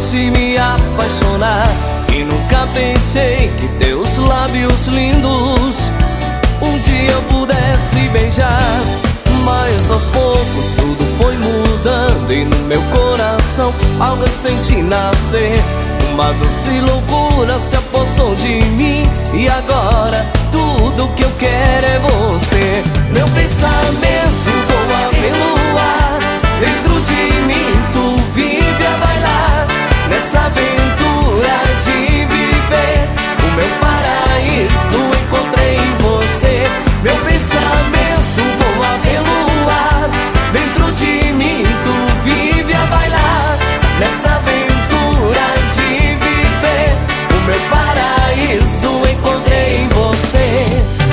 fosse me apaixonar, e nunca pensei que teus lábios lindos um dia eu pudesse beijar. Mas aos poucos tudo foi mudando, e no meu coração algo eu senti nascer. Uma doce loucura se apossou de mim, e agora tudo que eu quero é você. Meu pensamento voa pelo ar, dentro de mim tu vive a bailar, nessa aventura de viver o meu paraíso encontrei em você. Meu pensamento voa pelo ar, dentro de mim tu vive a bailar, nessa aventura de viver o meu paraíso encontrei em você.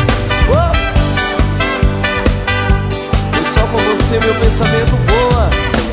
E só com você meu pensamento voa.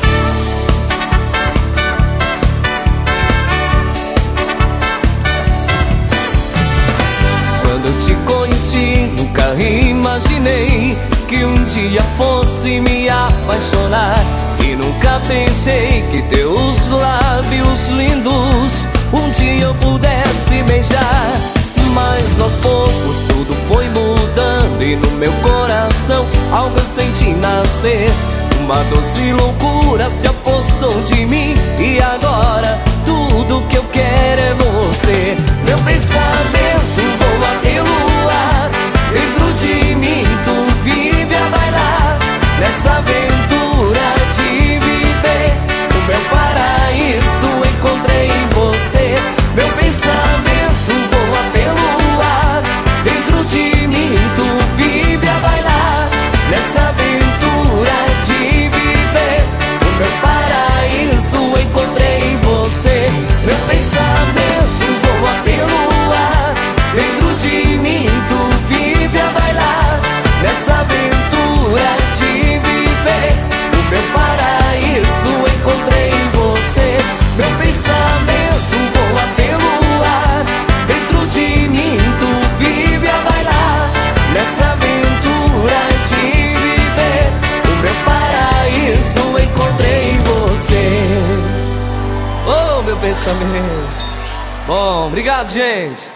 Quando eu te conheci, nunca imaginei que um dia fosse me apaixonar, e nunca pensei que teus lábios lindos um dia eu pudesse beijar. Mas aos poucos tudo foi mudando, e no meu coração algo eu senti nascer. Uma doce loucura se apossou de mim, e agora tudo que eu quero é você. Meu pensamento voa pelo ar, dentro de mim tu vive a bailar, nessa aventura de viver o meu paraíso encontrei em você. Meu pensamento voa pelo ar, dentro de mim tu vive a bailar, nessa aventura de viver o meu paraíso encontrei em você. Meu pensamento voa pelo ar, dentro de mim tu vive a bailar, nessa aventura de viver o meu paraíso encontrei em você. Meu pensamento voa pelo ar, dentro de mim tu vive a bailar, nessa aventura de viver o meu paraíso encontrei em você. Oh, meu pensamento. Bom, obrigado, gente.